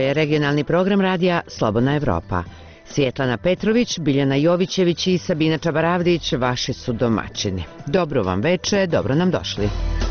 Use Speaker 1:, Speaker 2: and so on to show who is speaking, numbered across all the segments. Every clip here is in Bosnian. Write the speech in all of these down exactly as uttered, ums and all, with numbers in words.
Speaker 1: je regionalni program radija Slobodna Evropa. Svjetlana Petrović, Biljana Jovićević i Sabina Čabaravdić vaši su domaćini. Dobro vam veče, dobro nam došli.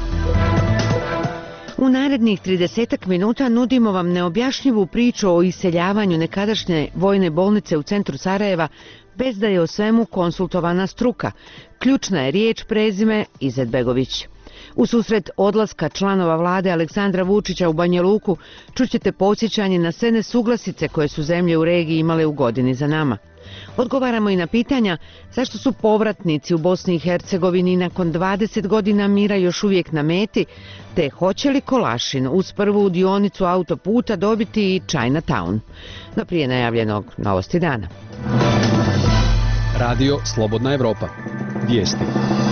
Speaker 1: U narednih tridesetak minuta nudimo vam neobjašnjivu priču o iseljavanju nekadašnje vojne bolnice u centru Sarajeva bez da je o svemu konsultovana struka. Ključna je riječ, prezime Izetbegović. U susret odlaska članova vlade Aleksandra Vučića u Banja Luku čućete podsjećanje na sve nesuglasice koje su zemlje u regiji imale u godini za nama. Odgovaramo i na pitanja zašto su povratnici u Bosni i Hercegovini nakon dvadeset godina mira još uvijek na meti, te hoće li Kolašin uz prvu dionicu autoputa dobiti i Chinatown. No prije najavljenog novosti dana.
Speaker 2: Radio Slobodna Evropa. Vijesti.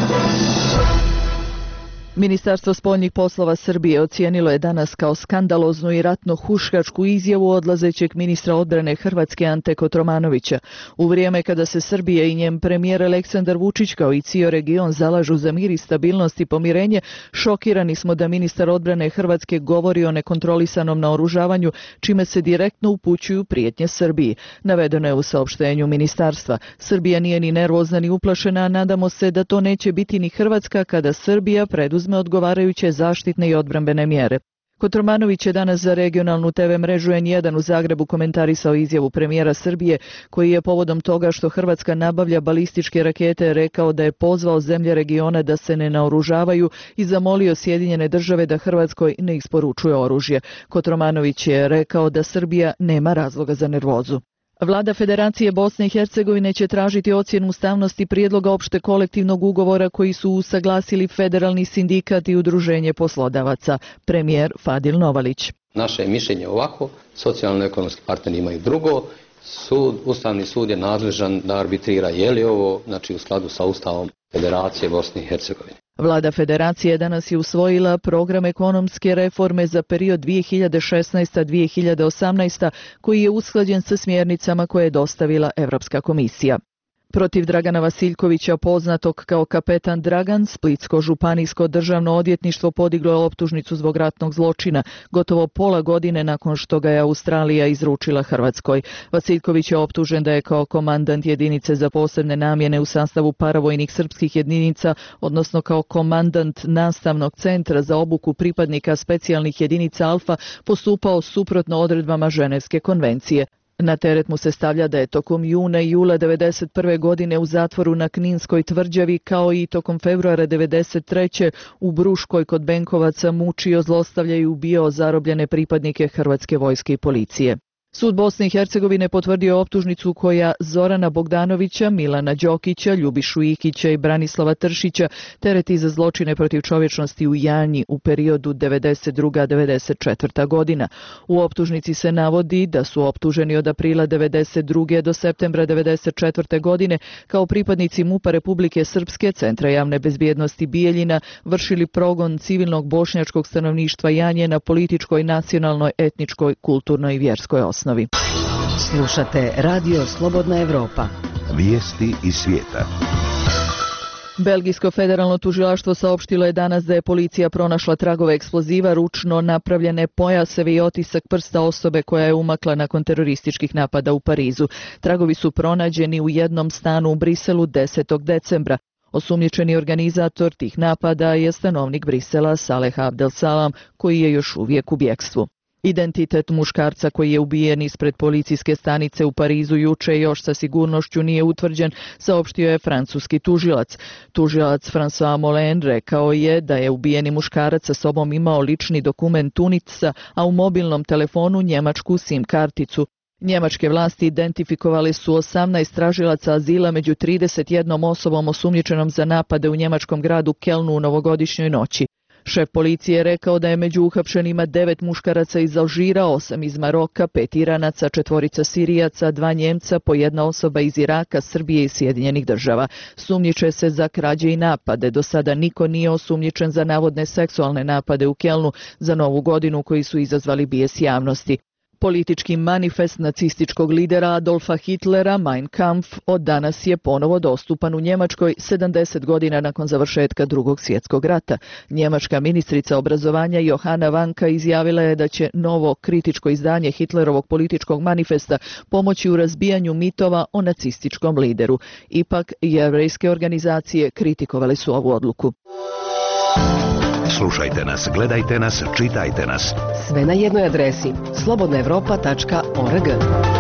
Speaker 3: Ministarstvo spoljnih poslova Srbije ocijenilo je danas kao skandaloznu i ratno-huškačku izjavu odlazećeg ministra odbrane Hrvatske Ante Kotromanovića. U vrijeme kada se Srbija i njen premijer Aleksandar Vučić kao i cijeli region zalažu za mir i stabilnost i pomirenje, šokirani smo da ministar odbrane Hrvatske govori o nekontrolisanom naoružavanju, čime se direktno upućuju prijetnje Srbiji. Navedeno je u saopštenju ministarstva. Srbija nije ni nervozna ni uplašena, a nadamo se da to neće biti ni Hrvatska kada Srbija preduzme odgovarajuće zaštitne i odbrambene mjere. Kotromanović je danas za regionalnu te ve mrežu en jedan u Zagrebu komentarisao izjavu premijera Srbije, koji je povodom toga što Hrvatska nabavlja balističke rakete rekao da je pozvao zemlje regiona da se ne naoružavaju i zamolio Sjedinjene države da Hrvatskoj ne isporučuje oružje. Kotromanović je rekao da Srbija nema razloga za nervozu. Vlada Federacije Bosne i Hercegovine će tražiti ocjenu ustavnosti prijedloga opšte kolektivnog ugovora koji su usaglasili Federalni sindikat i Udruženje poslodavaca. Premijer Fadil Novalić.
Speaker 4: Naše je mišljenje ovako, socijalno-ekonomski partneri imaju drugo, sud, Ustavni sud je nadležan da arbitrira je li ovo, znači u skladu sa Ustavom Federacije Bosne i Hercegovine.
Speaker 3: Vlada Federacije danas je usvojila program ekonomske reforme za period dvije hiljade šesnaesta do dvije hiljade osamnaesta koji je usklađen sa smjernicama koje je dostavila Evropska komisija. Protiv Dragana Vasiljkovića, poznatog kao kapetan Dragan, Splitsko županijsko državno odvjetništvo podiglo je optužnicu zbog ratnog zločina, gotovo pola godine nakon što ga je Australija izručila Hrvatskoj. Vasiljković je optužen da je kao komandant jedinice za posebne namjene u sastavu paravojnih srpskih jedinica, odnosno kao komandant nastavnog centra za obuku pripadnika specijalnih jedinica Alfa, postupao suprotno odredbama Ženevske konvencije. Na teret mu se stavlja da je tokom juna i jula devedeset prve godine u zatvoru na Kninskoj tvrđavi kao i tokom februara devedeset treće u Bruškoj kod Benkovaca mučio, zlostavljao i ubijao zarobljene pripadnike Hrvatske vojske i policije. Sud Bosne i Hercegovine potvrdio optužnicu koja Zorana Bogdanovića, Milana Đokića, Ljubišu Ikića i Branislava Tršića tereti za zločine protiv čovječnosti u Janji u periodu devedeset druga do devedeset četvrta godina. U optužnici se navodi da su optuženi od aprila devedeset druge do septembra devedeset četvrte godine kao pripadnici MUP-a Republike Srpske, Centra javne bezbjednosti Bijeljina, vršili progon civilnog bošnjačkog stanovništva Janje na političkoj, nacionalnoj, etničkoj, kulturnoj i vjerskoj osnovi.
Speaker 1: Slušate Radio Slobodna Evropa.
Speaker 5: Vijesti iz svijeta.
Speaker 3: Belgijsko federalno tužilaštvo saopštilo je danas da je policija pronašla tragove eksploziva, ručno napravljene pojaseve i otisak prsta osobe koja je umakla nakon terorističkih napada u Parizu. Tragovi su pronađeni u jednom stanu u Briselu desetog decembra. Osumnjičeni organizator tih napada je stanovnik Brisela Saleh Abdel Salam, koji je još uvijek u bjekstvu. Identitet muškarca koji je ubijen ispred policijske stanice u Parizu juče još sa sigurnošću nije utvrđen, saopštio je francuski tužilac. Tužilac François Molin rekao je da je ubijeni muškarac sa sobom imao lični dokument Tunica, a u mobilnom telefonu njemačku sim karticu. Njemačke vlasti identifikovali su osamnaest tražilaca azila među trideset jednom osobom osumnjičenom za napade u njemačkom gradu Kelnu u novogodišnjoj noći. Šef policije je rekao da je među uhapšenima devet muškaraca iz Alžira, osam iz Maroka, pet Iranaca, četvorica Sirijaca, dva Njemca, po jedna osoba iz Iraka, Srbije i Sjedinjenih država. Sumnjiče se za krađe i napade. Do sada niko nije osumnjičen za navodne seksualne napade u Kelnu za Novu godinu koji su izazvali bijes javnosti. Politički manifest nacističkog lidera Adolfa Hitlera, Mein Kampf, od danas je ponovo dostupan u Njemačkoj sedamdeset godina nakon završetka Drugog svjetskog rata. Njemačka ministrica obrazovanja Johanna Vanka izjavila je da će novo kritičko izdanje Hitlerovog političkog manifesta pomoći u razbijanju mitova o nacističkom lideru. Ipak, jevrejske organizacije kritikovale su ovu odluku.
Speaker 5: Slušajte nas, gledajte nas, čitajte nas.
Speaker 6: Sve na jednoj adresi slobodna evropa tačka org.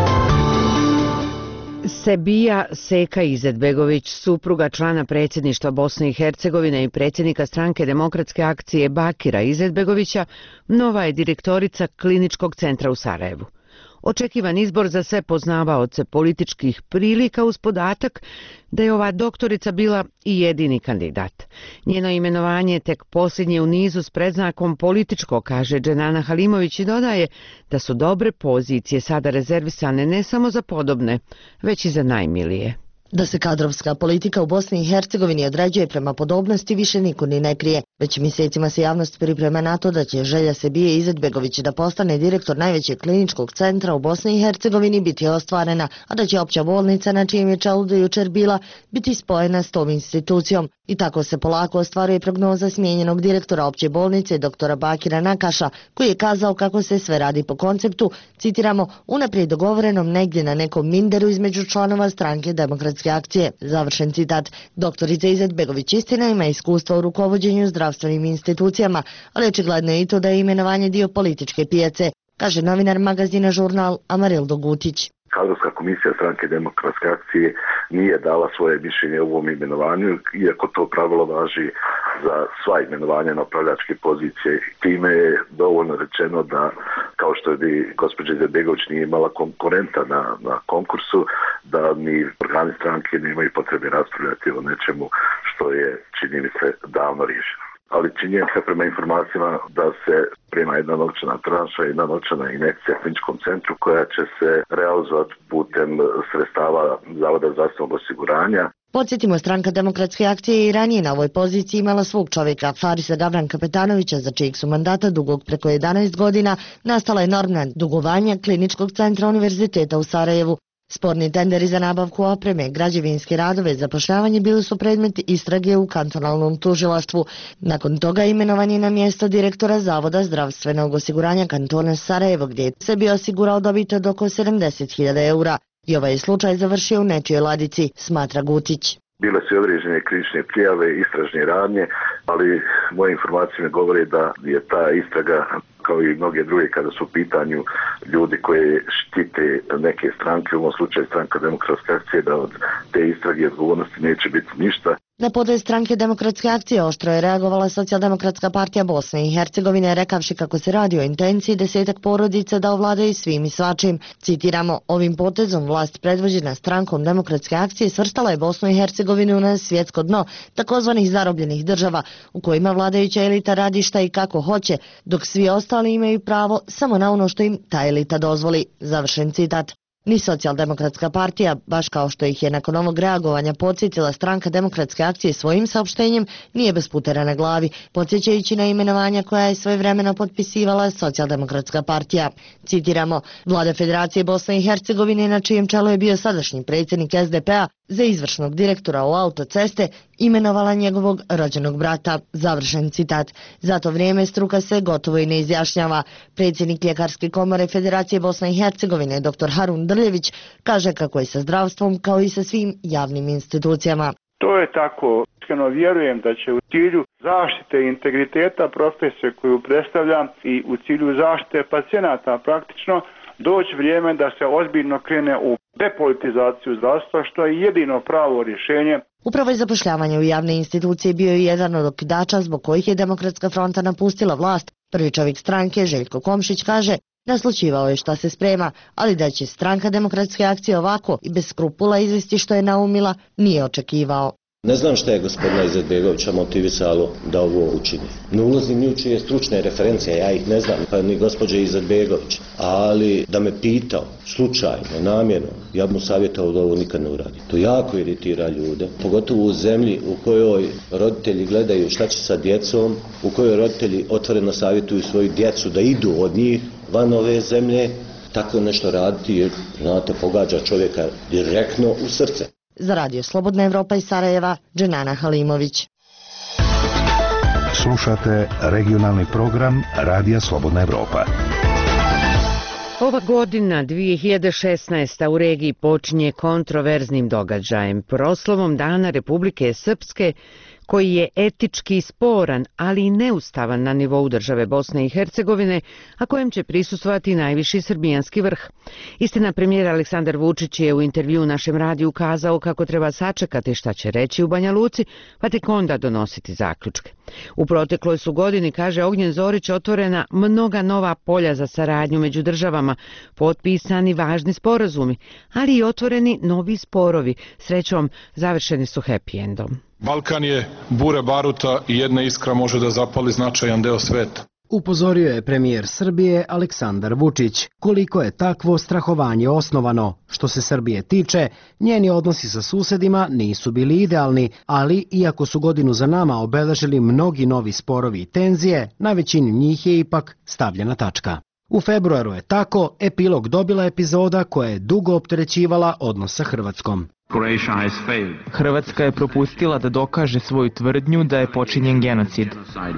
Speaker 1: Sebija Seka Izetbegović, supruga člana predsjedništva Bosne i Hercegovine i predsjednika stranke Demokratske akcije Bakira Izetbegovića, nova je direktorica Kliničkog centra u Sarajevu. Očekivan izbor za sve poznavaoce političkih prilika uz podatak da je ova doktorica bila i jedini kandidat. Njeno imenovanje je tek posljednje u nizu s predznakom političko, kaže Dženana Halimović i dodaje da su dobre pozicije sada rezervisane ne samo za podobne, već i za najmilije.
Speaker 7: Da se kadrovska politika u Bosni i Hercegovini određuje prema podobnosti više niko ni ne krije. Već mjesecima se javnost priprema na to da će želja Sebije Izetbegović da postane direktor najvećeg kliničkog centra u Bosni i Hercegovini biti ostvarena, a da će opća bolnica na čijem je čelu do jučer bila biti spojena s tom institucijom. I tako se polako ostvaruje prognoza smijenjenog direktora opće bolnice doktora Bakira Nakaša, koji je kazao kako se sve radi po konceptu, citiramo, unaprijed dogovorenom negdje na nekom minderu između članova stranke Demokratske akcije. Završen citat. Doktorica Izetbegović istina ima iskustva u rukovođenju zdravstvenim institucijama, ali očigledno je i to da je imenovanje dio političke pijace, kaže novinar magazina Žurnal Amarildo Gutić.
Speaker 8: Kadrovska komisija stranke Demokratske akcije nije dala svoje mišljenje u ovom imenovanju, iako to pravilo važi za sva imenovanja na upravljačke pozicije. Time je dovoljno rečeno da, kao što je gospođa Izetbegović nije imala konkurenta na, na konkursu, da ni organi stranke nemaju potrebe raspravljati o nečemu što je, čini mi se, davno riješeno. Ali činjenica prema informacijama da se prima jedna novčana tranša, jedna novčana injekcija kliničkom centru koja će se realizovati putem sredstava Zavoda zdravstvenog osiguranja.
Speaker 7: Podsjetimo, stranka Demokratske akcije i ranije na ovoj poziciji imala svog čovjeka, Farisa Gavran Kapetanovića, za čijeg su mandata dugog preko jedanaest godina nastala enormna dugovanja Kliničkog centra Univerziteta u Sarajevu. Sporni tenderi za nabavku opreme, građevinske radove, zapošljavanje bili su predmet istrage u kantonalnom tužilaštvu. Nakon toga imenovan je na mjesto direktora Zavoda zdravstvenog osiguranja kantona Sarajevo, gdje je sebi osigurao dobit od oko sedamdeset hiljada eura. I ovaj je slučaj završio u nečijoj ladici, smatra Gutić.
Speaker 8: Bile su određene krivične prijave, istražne radnje, ali moje informacije me govore da je ta istraga, kao i mnoge druge kada su u pitanju ljudi koji štite neke stranke, u ovom slučaju stranka Demokratske akcije, da od te istrage i odgovornosti neće biti ništa.
Speaker 7: Na podred stranke Demokratske akcije oštro je reagovala Socijaldemokratska partija Bosne i Hercegovine, rekavši kako se radi o intenciji desetak porodica da ovladaju svim i svačim. Citiramo, ovim potezom vlast predvođena strankom Demokratske akcije svrstala je Bosnu i Hercegovinu na svjetsko dno takozvanih zarobljenih država, u kojima vladajuća elita radi šta i kako hoće, dok svi ostali imaju pravo samo na ono što im ta elita dozvoli. Završen citat. Ni Socijaldemokratska partija, baš kao što ih je nakon ovog reagovanja podsjetila stranka Demokratske akcije svojim saopštenjem, nije bez putera na glavi, podsjećajući na imenovanja koja je svojevremeno potpisivala Socijaldemokratska partija. Citiramo, vlada Federacije Bosne i Hercegovine, na čijem čelu je bio sadašnji predsjednik S D P-a, za izvršnog direktora u autoceste imenovala njegovog rođenog brata. Završen citat. Za to vrijeme struka se gotovo i ne izjašnjava. Predsjednik Ljekarske komore Federacije Bosne i Hercegovine, dr Harun Drljević, kaže kako je sa zdravstvom kao i sa svim javnim institucijama.
Speaker 9: To je tako. Iskreno vjerujem da će u cilju zaštite integriteta profesije koju predstavljam i u cilju zaštite pacijenata praktično doći vrijeme da se ozbiljno krene u depolitizaciju zdravstva, što je jedino pravo rješenje.
Speaker 7: Upravo je zapošljavanje u javne institucije bio i jedan od okidača zbog kojih je Demokratska fronta napustila vlast. Prvi čovjek stranke, Željko Komšić, kaže, naslućivao je šta se sprema, ali da će stranka Demokratske akcije ovako i bez skrupula izvesti što je naumila, nije očekivao.
Speaker 10: Ne znam šta je gospodina Izetbegovića motivisalo da ovo učini. Ne ulazim ni u čije stručne referencije, ja ih ne znam, pa ni gospođe Izetbegović. Ali da me pitao, slučajno, namjerno, ja bi mu savjetao da ovo nikad ne uradi. To jako iritira ljude, pogotovo u zemlji u kojoj roditelji gledaju šta će sa djecom, u kojoj roditelji otvoreno savjetuju svoju djecu da idu od njih van ove zemlje, tako nešto raditi jer, znate, pogađa čovjeka direktno u srce.
Speaker 7: Za radio Slobodna Evropa iz Sarajeva, Dženana Halimović.
Speaker 5: Slušate regionalni program Radija Slobodna Evropa.
Speaker 1: Ova godina dvije hiljade šesnaesta. u regiji počinje kontroverznim događajem, proslavom Dana Republike Srpske, koji je etički sporan, ali i neustavan na nivou države Bosne i Hercegovine, a kojem će prisustvovati najviši srbijanski vrh. Istina, premijer Aleksandar Vučić je u intervju našem radiju kazao kako treba sačekati šta će reći u Banja Luci, pa tek onda donositi zaključke. U protekloj su godini, kaže Ognjen Zorić, otvorena mnoga nova polja za saradnju među državama, potpisani važni sporazumi, ali i otvoreni novi sporovi. Srećom, završeni su happy endom.
Speaker 11: Balkan je bure baruta i jedna iskra može da zapali značajan deo sveta.
Speaker 12: Upozorio je premijer Srbije Aleksandar Vučić koliko je takvo strahovanje osnovano. Što se Srbije tiče, njeni odnosi sa susedima nisu bili idealni, ali iako su godinu za nama obeležili mnogi novi sporovi i tenzije, na većini njih je ipak stavljena tačka. U februaru je tako epilog dobila epizoda koja je dugo opterećivala odnos sa Hrvatskom.
Speaker 13: Hrvatska je propustila da dokaže svoju tvrdnju da je počinjen genocid.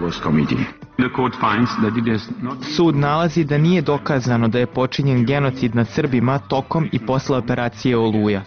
Speaker 13: Sud nalazi da nije dokazano da je počinjen genocid nad Srbima tokom i posle operacije Oluja.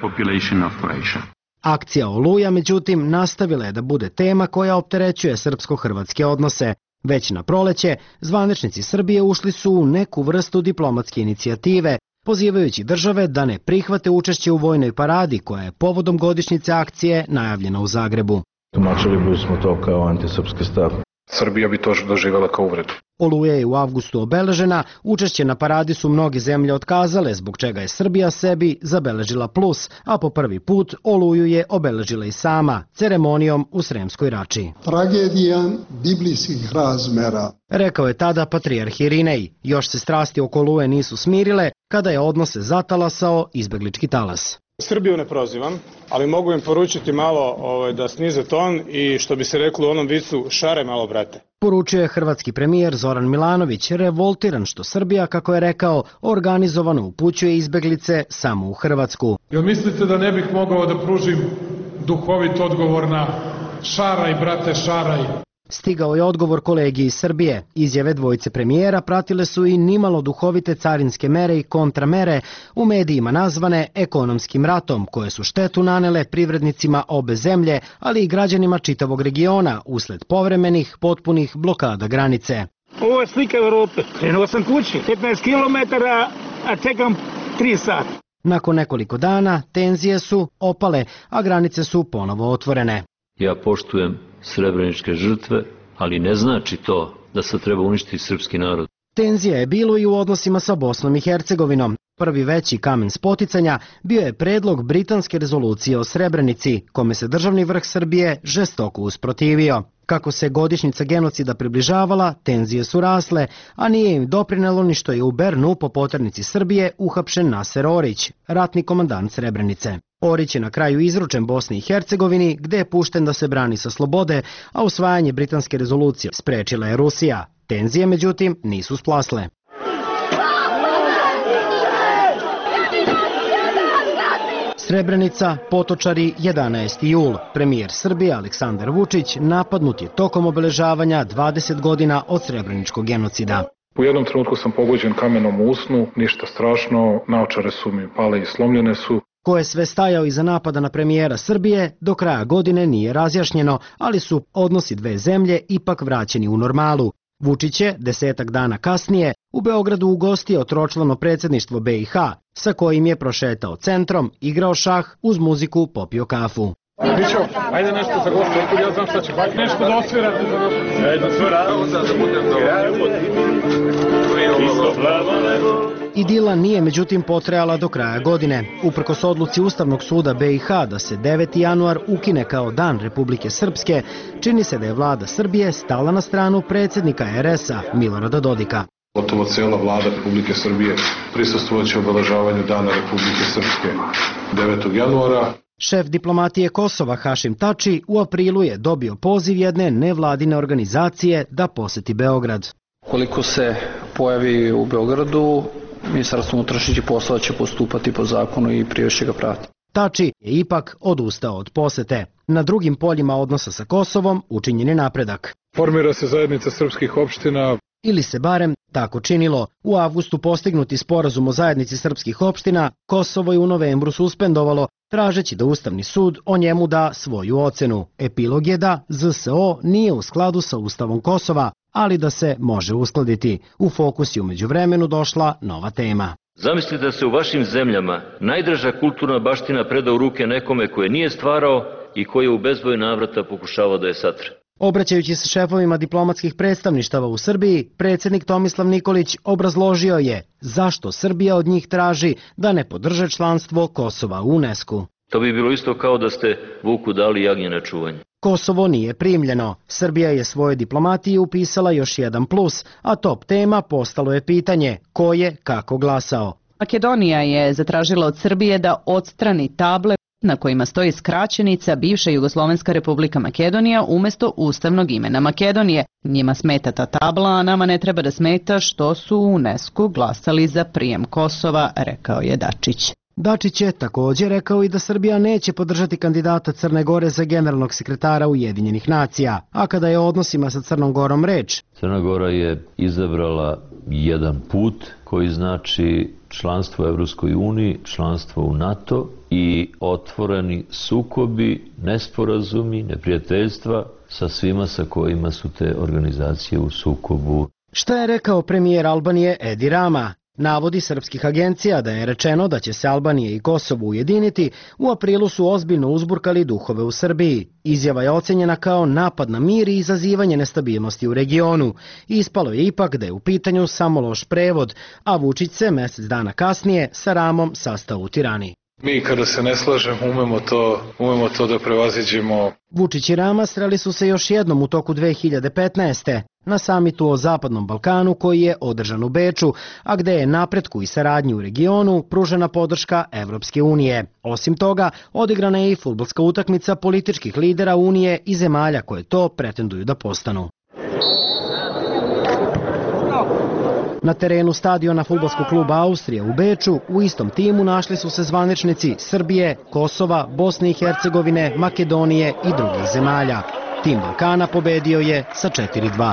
Speaker 12: Akcija Oluja, međutim, nastavila je da bude tema koja opterećuje srpsko-hrvatske odnose. Već na proleće, zvaničnici Srbije ušli su u neku vrstu diplomatske inicijative, pozivajući države da ne prihvate učešće u vojnoj paradi koja je povodom godišnjice akcije najavljena u Zagrebu.
Speaker 14: Tumačili bismo to kao antisrpski stav.
Speaker 11: Srbija bi to doživjela kao uvredu.
Speaker 12: Oluja je u avgustu obeležena, učešće na paradi su mnoge zemlje otkazale, zbog čega je Srbija sebi zabeležila plus, a po prvi put Oluju je obeležila i sama, ceremonijom u Sremskoj Rači.
Speaker 15: Tragedija biblijskih razmera.
Speaker 12: Rekao je tada patrijarh Irinej. Još se strasti oko Oluje nisu smirile, kada je odnose zatalasao izbeglički talas.
Speaker 16: Srbiju ne prozivam, ali mogu im poručiti malo ovaj, da snize ton i što bi se reklo u onom vicu, šare malo, brate.
Speaker 12: Poručio je hrvatski premijer Zoran Milanović, revoltiran što Srbija, kako je rekao, organizovano upućuje izbeglice samo u Hrvatsku.
Speaker 17: Jel mislite da ne bih mogao da pružim duhovit odgovor na šaraj, brate, šaraj?
Speaker 12: Stigao je odgovor kolegi iz Srbije. Izjave dvojice premijera pratile su i nimalo duhovite carinske mere i kontramere, u medijima nazvane ekonomskim ratom, koje su štetu nanele privrednicima obe zemlje, ali i građanima čitavog regiona usled povremenih, potpunih blokada granice.
Speaker 18: Ovo je slika Evrope. Krenuo sam kući, petnaest kilometara, a čekam tri sata.
Speaker 12: Nakon nekoliko dana tenzije su opale, a granice su ponovo otvorene.
Speaker 19: Ja poštujem srebreničke žrtve, ali ne znači to da se treba uništiti srpski narod.
Speaker 12: Tenzija je bilo i u odnosima sa Bosnom i Hercegovinom. Prvi veći kamen spoticanja bio je predlog britanske rezolucije o Srebrenici, kome se državni vrh Srbije žestoko usprotivio. Kako se godišnjica genocida približavala, tenzije su rasle, a nije im doprinelo ni što je u Bernu po poternici Srbije uhapšen Naser Orić, ratni komandant Srebrenice. Orić je na kraju izručen Bosni i Hercegovini, gde je pušten da se brani sa slobode, a usvajanje britanske rezolucije sprečila je Rusija. Tenzije, međutim, nisu splasle. Srebrenica, Potočari, jedanaesti jul. Premijer Srbije Aleksandar Vučić napadnut je tokom obeležavanja dvadeset godina od srebreničkog genocida.
Speaker 11: U jednom trenutku sam pogođen kamenom u usnu, ništa strašno, naočare su mi pale i slomljene su.
Speaker 12: Ko je sve stajao iza napada na premijera Srbije, do kraja godine nije razjašnjeno, ali su odnosi dve zemlje ipak vraćeni u normalu. Vučić je, desetak dana kasnije, u Beogradu ugostio tročlano predsjedništvo B i H, sa kojim je prošetao centrom, igrao šah, uz muziku popio kafu.
Speaker 17: Mićo, ajde nešto za goste, otkud ja znam šta će bak, nešto da osvirate za nas. Ajde, sve radimo da budem dobro.
Speaker 12: Idila nije međutim potrajala do kraja godine. Uprkos odluci Ustavnog suda B i H da se deveti januar ukine kao Dan Republike Srpske, čini se da je vlada Srbije stala na stranu predsjednika R S-a Milorada Dodika.
Speaker 11: Gotovo cijela vlada Republike Srbije prisustvovaće obeležavanju Dana Republike Srpske devetog januara.
Speaker 12: Šef diplomatije Kosova Hašim Tači u aprilu je dobio poziv jedne nevladine organizacije da poseti Beograd.
Speaker 20: Koliko se pojavi u Beogradu, Ministarstvo unutrašnjih poslova će postupati po zakonu i privest će ga pratiti.
Speaker 12: Tači je ipak odustao od posete. Na drugim poljima odnosa sa Kosovom učinjen je napredak.
Speaker 11: Formira se zajednica srpskih opština.
Speaker 12: Ili se barem tako činilo. U avgustu postignuti sporazum o zajednici srpskih opština, Kosovo je u novembru suspendovalo, tražeći da Ustavni sud o njemu da svoju ocenu. Epilog je da Z S O nije u skladu sa Ustavom Kosova, ali da se može uskladiti. U fokus je umeđu vremenu došla nova tema.
Speaker 19: Zamislite da se u vašim zemljama najdraža kulturna baština preda u ruke nekome koje nije stvarao i koji je u bezbroj navrata pokušavao da je satre.
Speaker 12: Obraćajući se šefovima diplomatskih predstavništava u Srbiji, predsjednik Tomislav Nikolić obrazložio je zašto Srbija od njih traži da ne podrže članstvo Kosova u UNESCO.
Speaker 19: To bi bilo isto kao da ste Vuku dali jagnje na čuvanje.
Speaker 12: Kosovo nije primljeno. Srbija je svoje diplomatiji upisala još jedan plus, a top tema postalo je pitanje ko je kako glasao.
Speaker 21: Makedonija je zatražila od Srbije da odstrani table na kojima stoji skraćenica bivša Jugoslovenska republika Makedonija umjesto ustavnog imena Makedonije. Njima smeta ta tabla, a nama ne treba da smeta što su u UNESCO glasali za prijem Kosova, rekao je Dačić.
Speaker 12: Dačić je također rekao i da Srbija neće podržati kandidata Crne Gore za generalnog sekretara Ujedinjenih nacija, a kada je o odnosima sa Crnom Gorom reč.
Speaker 22: Crna Gora je izabrala jedan put koji znači članstvo u Evropskoj uniji, članstvo u NATO i otvoreni sukobi, nesporazumi, neprijateljstva sa svima sa kojima su te organizacije u sukobu.
Speaker 12: Šta je rekao premijer Albanije Edi Rama? Navodi srpskih agencija da je rečeno da će se Albanija i Kosovo ujediniti, u aprilu su ozbiljno uzburkali duhove u Srbiji. Izjava je ocenjena kao napad na mir i izazivanje nestabilnosti u regionu. Ispalo je ipak da je u pitanju samo loš prevod, a Vučić se mjesec dana kasnije sa Ramom sastao u Tirani.
Speaker 11: Mi kada se ne slažemo umemo to, umemo to da prevaziđemo.
Speaker 12: Vučić i Rama sreli su se još jednom u toku dve hiljade petnaeste. na samitu o Zapadnom Balkanu koji je održan u Beču, a gde je napretku i saradnji u regionu pružena podrška Evropske unije. Osim toga, odigrana je i fudbalska utakmica političkih lidera Unije i zemalja koje to pretenduju da postanu. Na terenu stadiona fudbalskog kluba Austrija u Beču u istom timu našli su se zvaničnici Srbije, Kosova, Bosne i Hercegovine, Makedonije i drugih zemalja. Tim Balkana pobedio je sa četiri dva.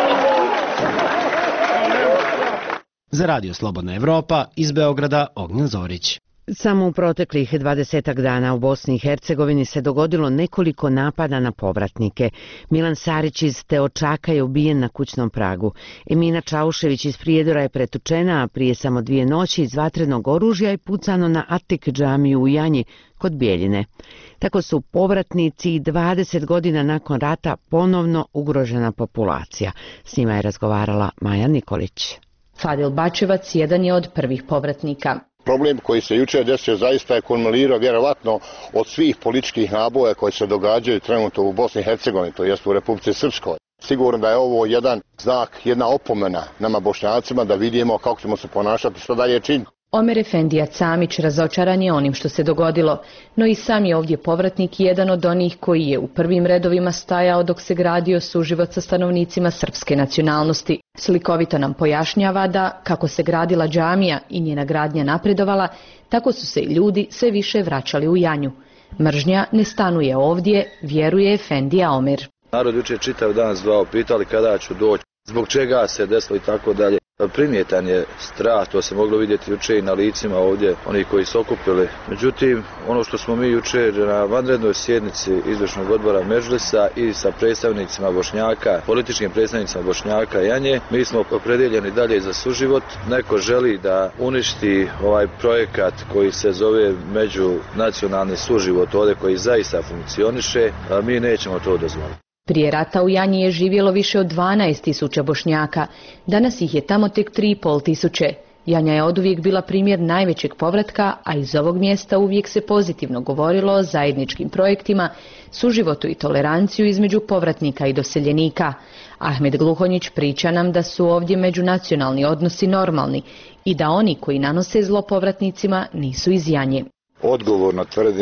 Speaker 12: Za Radio Slobodna Evropa iz Beograda Ognjen Zorić.
Speaker 1: Samo u proteklih dvadesetak dana u Bosni i Hercegovini se dogodilo nekoliko napada na povratnike. Milan Sarić iz Teočaka je ubijen na kućnom pragu. Emina Čaušević iz Prijedora je pretučena, a prije samo dvije noći iz vatrenog oružja je pucano na Atik džamiju u Janji kod Bijeljine. Tako su povratnici i dvadeset godina nakon rata ponovno ugrožena populacija. S njima je razgovarala Maja Nikolić.
Speaker 23: Fadil Bačevac jedan je od prvih povratnika.
Speaker 24: Problem koji se jučer desio zaista je kulminirao vjerovatno od svih političkih naboja koji se događaju trenutno u Bosni i Hercegovini, to jest u Republici Srpskoj. Sigurno da je ovo jedan znak, jedna opomena nama Bošnjacima da vidimo kako ćemo se ponašati, što dalje činiti.
Speaker 23: Omer Efendija Camić razočaran je onim što se dogodilo, no i sam je ovdje povratnik jedan od onih koji je u prvim redovima stajao dok se gradio suživot sa stanovnicima srpske nacionalnosti. Slikovito nam pojašnjava da, kako se gradila džamija i njena gradnja napredovala, tako su se i ljudi sve više vraćali u Janju. Mržnja ne stanuje ovdje, vjeruje Efendija Omer.
Speaker 25: Narod jučer čitav dan zvao, pitali kada ću doći, zbog čega se desilo i tako dalje. Primjetan je strah, to se moglo vidjeti jučer i na licima ovdje, oni koji su okupili. Međutim, ono što smo mi jučer na vanrednoj sjednici izvršnog odbora Medžlisa i sa predstavnicima Bošnjaka, političkim predstavnicima Bošnjaka Janje, mi smo opredijeljeni dalje za suživot. Neko želi da uništi ovaj projekat koji se zove međunacionalni suživot ovdje koji zaista funkcioniše, a mi nećemo to dozvoliti.
Speaker 23: Prije rata u Janji je živjelo više od dvanaest tisuća Bošnjaka, danas ih je tamo tek tri i pol tisuće. Janja je oduvijek bila primjer najvećeg povratka, a iz ovog mjesta uvijek se pozitivno govorilo o zajedničkim projektima, suživotu i toleranciju između povratnika i doseljenika. Ahmed Gluhonjić priča nam da su ovdje međunacionalni odnosi normalni i da oni koji nanose zlo povratnicima nisu iz Janje.
Speaker 24: Odgovorno tvrdim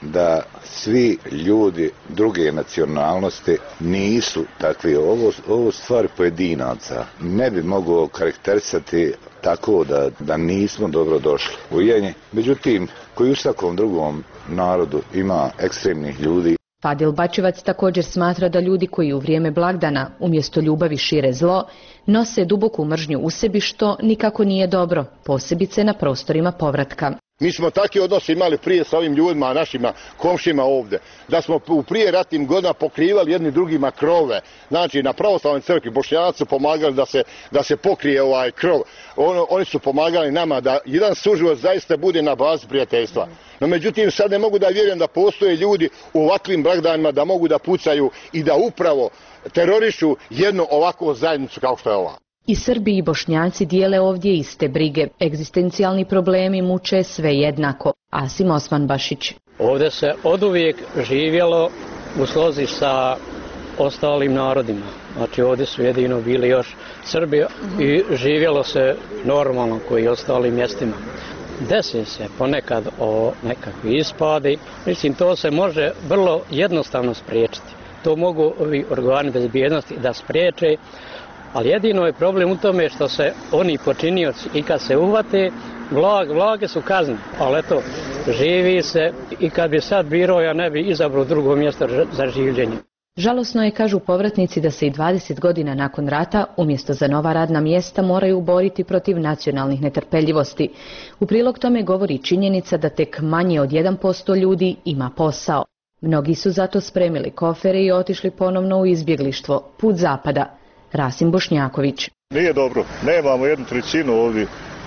Speaker 2: da svi ljudi druge nacionalnosti nisu takvi. Ovo, ovo stvari pojedinaca. Ne bi mogao karakterisati tako da, da nismo dobro došli u jenje. Međutim, koji u svakom drugom narodu ima ekstremnih ljudi.
Speaker 23: Fadil Bačevac također smatra da ljudi koji u vrijeme blagdana umjesto ljubavi šire zlo, nose duboku mržnju u sebi, što nikako nije dobro, posebice na prostorima povratka.
Speaker 24: Mi smo takvi odnose imali prije sa ovim ljudima, našima komšima ovdje, da smo u prije ratnim godina pokrivali jedni drugima krove. Znači, na pravoslavnoj crkvi Bošnjaci su pomagali da se, da se pokrije ovaj krov. On, oni su pomagali nama da jedan suživot zaista bude na bazi prijateljstva. No, međutim, sad ne mogu da vjerujem da postoje ljudi u ovakvim blagdanima da mogu da pucaju i da upravo terorišu jednu ovakvu zajednicu kao što je ova.
Speaker 23: I Srbi i Bošnjaci dijele ovdje iste brige. Egzistencijalni problemi muče sve jednako. Asim Osmanbašić.
Speaker 3: Ovdje se oduvijek živjelo u slozi sa ostalim narodima. Znači ovdje su jedino bili još Srbi i živjelo se normalno koji i ostalim mjestima. Desi se ponekad o nekakvi ispadi. Mislim, to se može vrlo jednostavno spriječiti. To mogu ovi organi bezbjednosti da spriječe. Ali jedino je problem u tome što se oni počinioci i kad se uvate, vlag, vlage su kazne. Ali eto, živi se i kad bi sad birao, ja ne bi izabrao drugo mjesto za življenje.
Speaker 23: Žalosno je, kažu povratnici, da se i dvadeset godina nakon rata, umjesto za nova radna mjesta, moraju boriti protiv nacionalnih netrpeljivosti. U prilog tome govori činjenica da tek manje od jedan posto ljudi ima posao. Mnogi su zato spremili kofere i otišli ponovno u izbjeglištvo, put zapada. Rasim Bošnjaković.
Speaker 4: Nije dobro, nemamo jednu trećinu ovdje e,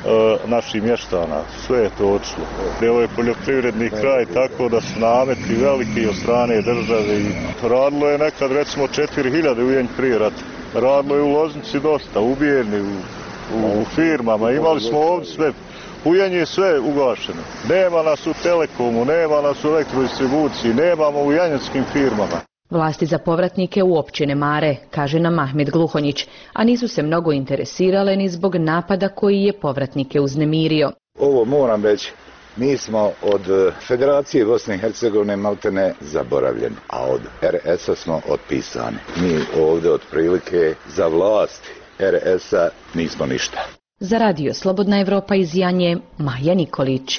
Speaker 4: naših mještana, sve je to otišlo. Ovo je poljoprivredni kraj, tako da su nameti veliki od strane države i radilo je nekad recimo četiri hiljade ujenj prije rata. Radilo je u Loznici dosta, ubijeni u, u, u firmama, imali smo ovdje sve. Ujenje je sve ugašeno. Nema nas u Telekomu, nema nas u elektrodistribuciji, nemamo u janjanskim firmama.
Speaker 23: Vlasti za povratnike uopće ne mare, kaže nam Ahmed Gluhonjić, a nisu se mnogo interesirale ni zbog napada koji je povratnike uznemirio.
Speaker 2: Ovo moram reći, mi smo od Federacije Bosne i Hercegovine maltene zaboravljeni, a od er es a smo otpisani. Mi ovdje otprilike za vlast er es a nismo ništa.
Speaker 23: Za radio Slobodna Evropa iz Janje, Maja Nikolić.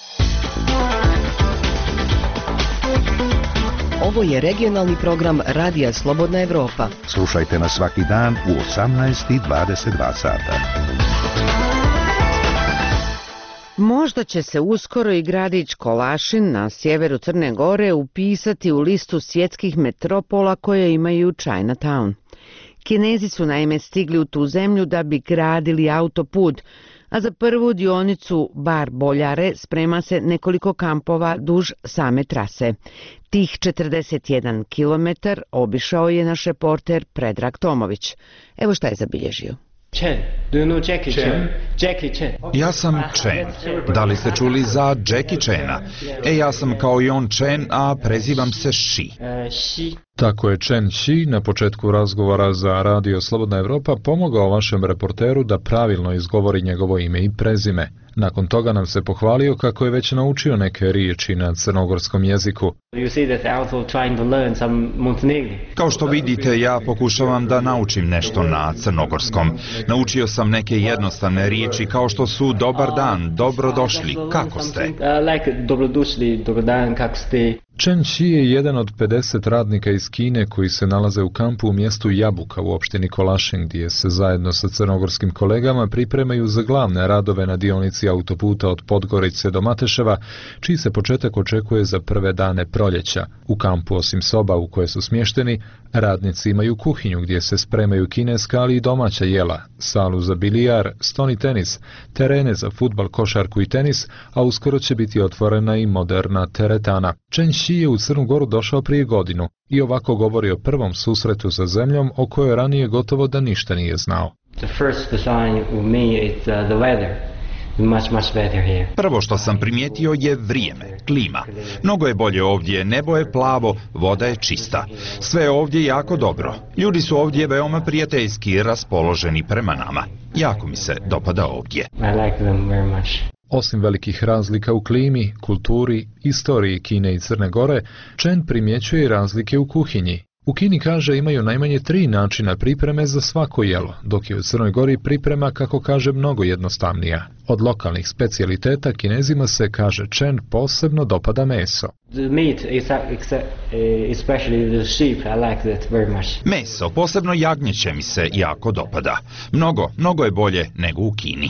Speaker 6: Ovo je regionalni program Radija Slobodna Evropa.
Speaker 5: Slušajte nas svaki dan u osamnaest i dvadeset dva sata.
Speaker 1: Možda će se uskoro i gradić Kolašin na sjeveru Crne Gore upisati u listu svjetskih metropola koje imaju Chinatown. Kinezi su naime stigli u tu zemlju da bi gradili autoput, a za prvu dionicu Bar Boljare sprema se nekoliko kampova duž same trase. Tih četrdeset jedan kilometar obišao je naš reporter Predrag Tomović. Evo šta je zabilježio.
Speaker 8: Chen, do you know Jackie Chan? Jackie Chan.
Speaker 26: Ja sam Chen. Da li ste čuli za Jackie Chana? E, ja sam kao i on Chen, a prezivam se Shi.
Speaker 27: Tako je Chen Shi na početku razgovora za Radio Slobodna Evropa pomogao vašem reporteru da pravilno izgovori njegovo ime i prezime. Nakon toga nam se pohvalio kako je već naučio neke riječi na crnogorskom jeziku.
Speaker 26: Kao što vidite, ja pokušavam da naučim nešto na crnogorskom. Naučio sam neke jednostavne riječi kao što su dobar dan, dobrodošli, kako ste?
Speaker 8: Dobrodošli, dobar dan, kako ste?
Speaker 27: Chen Shi je jedan od pedeset radnika iz Kine koji se nalaze u kampu u mjestu Jabuka u opštini Kolašin, gdje se zajedno sa crnogorskim kolegama pripremaju za glavne radove na dionici autoputa od Podgorice do Mateševa, čiji se početak očekuje za prve dane proljeća. U kampu, osim soba u koje su smješteni, radnici imaju kuhinju gdje se spremaju kineska, ali i domaća jela, salu za bilijar, stoni tenis, terene za fudbal, košarku i tenis, a uskoro će biti otvorena i moderna teretana. Chen Shi je u Crnu Goru došao prije godinu i ovako govori o prvom susretu sa zemljom o kojoj ranije gotovo da ništa nije znao.
Speaker 8: The first sign with me is uh, the weather. Much, much better here.
Speaker 26: Prvo što sam primijetio je vrijeme, klima. Mnogo je bolje ovdje, nebo je plavo, voda je čista. Sve je ovdje jako dobro. Ljudi su ovdje veoma prijateljski raspoloženi prema nama. Jako mi se dopada ovdje.
Speaker 8: I like them very much.
Speaker 27: Osim velikih razlika u klimi, kulturi, istoriji Kine i Crne Gore, Chen primjećuje i razlike u kuhinji. U Kini, kaže, imaju najmanje tri načina pripreme za svako jelo, dok je u Crnoj Gori priprema, kako kaže, mnogo jednostavnija. Od lokalnih specijaliteta Kinezima se, kaže Chen, posebno dopada meso.
Speaker 26: Meso, posebno jagnjeće, mi se jako dopada. Mnogo, mnogo je bolje nego u Kini.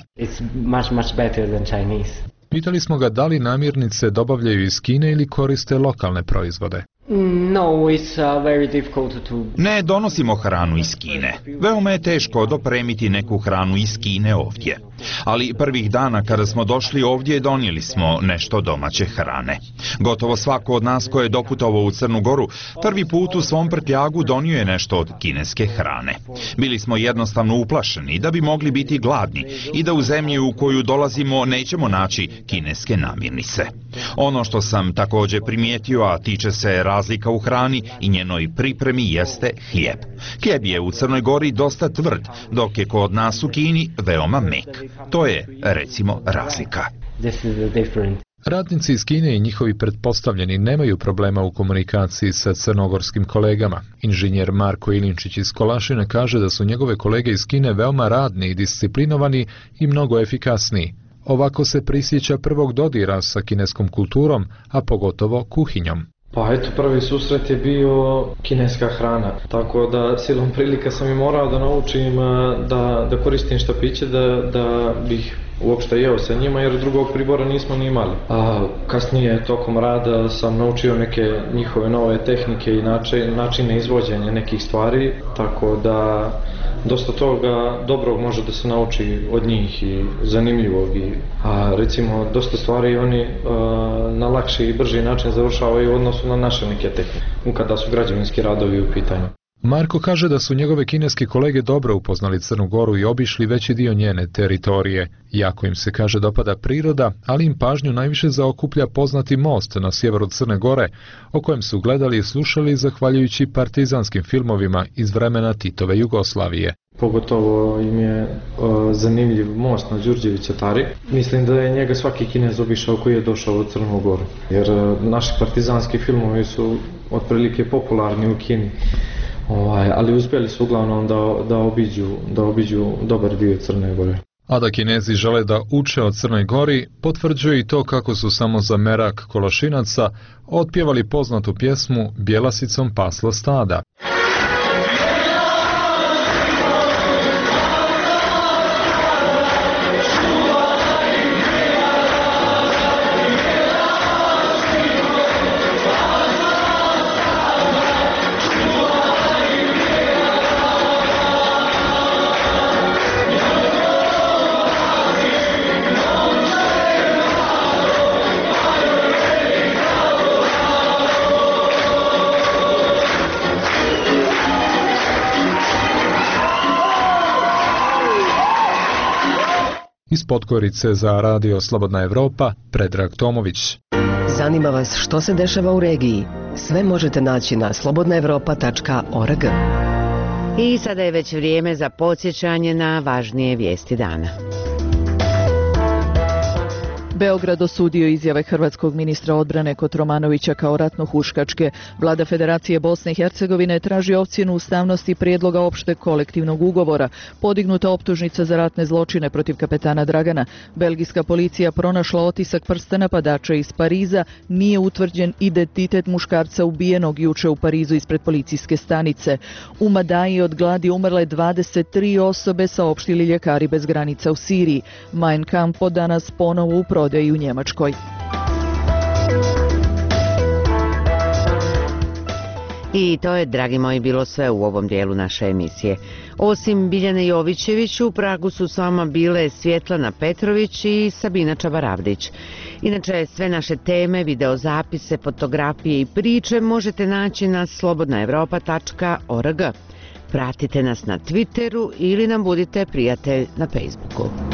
Speaker 27: Pitali smo ga da li namirnice dobavljaju iz Kine ili koriste lokalne proizvode.
Speaker 8: No, it's uh, very difficult to...
Speaker 26: Ne donosimo hranu iz Kine. Veoma je teško dopremiti neku hranu iz Kine ovdje. Ali prvih dana kada smo došli ovdje donijeli smo nešto domaće hrane. Gotovo svako od nas ko je doputovao u Crnu Goru prvi put u svom prtljagu donio je nešto od kineske hrane. Bili smo jednostavno uplašeni da bi mogli biti gladni i da u zemlji u koju dolazimo nećemo naći kineske namirnice. Ono što sam također primijetio, a tiče se razlika u hrani i njenoj pripremi, jeste hljeb. Hljeb je u Crnoj Gori dosta tvrd, dok je kod nas u Kini veoma mek. To je, recimo, razlika.
Speaker 27: Radnici iz Kine i njihovi pretpostavljeni nemaju problema u komunikaciji sa crnogorskim kolegama. Inženjer Marko Ilinčić iz Kolašina kaže da su njegove kolege iz Kine veoma radni i disciplinovani i mnogo efikasniji. Ovako se prisjeća prvog dodira sa kineskom kulturom, a pogotovo kuhinjom.
Speaker 7: Pa eto, prvi susret je bio kineska hrana, tako da silom prilika sam i morao da naučim da, da koristim štapiće, da, da bih uopšte jeo sa njima, jer drugog pribora nismo ni imali. A kasnije, tokom rada, sam naučio neke njihove nove tehnike i načine, načine izvođenja nekih stvari, tako da dosta toga dobrog može da se nauči od njih i zanimljivog. I, a recimo, dosta stvari oni a, na lakši i brži način završavaju u odnosu na naše neke tehnike, kada su građevinski radovi u pitanju.
Speaker 27: Marko kaže da su njegove kineske kolege dobro upoznali Crnu Goru i obišli veći dio njene teritorije. Jako im se, kaže, dopada priroda, ali im pažnju najviše zaokuplja poznati most na sjeveru Crne Gore, o kojem su gledali i slušali zahvaljujući partizanskim filmovima iz vremena Titove Jugoslavije.
Speaker 7: Pogotovo im je uh, zanimljiv most na Đurđevića Tari. Mislim da je njega svaki Kinez obišao koji je došao u Crnu Goru, jer uh, naši partizanski filmovi su otprilike popularni u Kini. Ovaj, ali uspjeli su uglavnom da, da, obiđu, da obiđu dobar dio Crne Gore.
Speaker 27: A da Kinezi žele da uče o Crnoj Gori, potvrđuje i to kako su samo za merak Kolašinaca otpjevali poznatu pjesmu Bjelasicom pasla stada. Iz Podgorice za Radio Slobodna Evropa, Predrag Tomović.
Speaker 6: Zanima vas što se dešava u regiji? Sve možete naći na slobodna evropa tačka org.
Speaker 1: I sada je već vrijeme za podsjećanje na važnije vijesti dana.
Speaker 9: Beograd osudio izjave hrvatskog ministra odbrane Kotromanovića kao ratno-huškačke. Vlada Federacije Bosne i Hercegovine traži ocjenu ustavnosti prijedloga opšteg kolektivnog ugovora. Podignuta optužnica za ratne zločine protiv kapetana Dragana. Belgijska policija pronašla otisak prsta napadača iz Pariza. Nije utvrđen identitet muškarca ubijenog juče u Parizu ispred policijske stanice. U Madaji od gladi umrle dvadeset tri osobe, saopštili ljekari bez granica u Siriji. Mein Kampf od danas ponovo u prodaji i u Njemačkoj.
Speaker 1: I to je, dragi moji, bilo sve u ovom dijelu naše emisije. Osim Biljane Jovićević, u Pragu su s vama bile Svjetlana Petrović i Sabina Čabaravdić. Inače, sve naše teme, videozapise, fotografije i priče možete naći na slobodna evropa tačka org. Pratite nas na Twitteru ili nam budite prijatelj na Facebooku.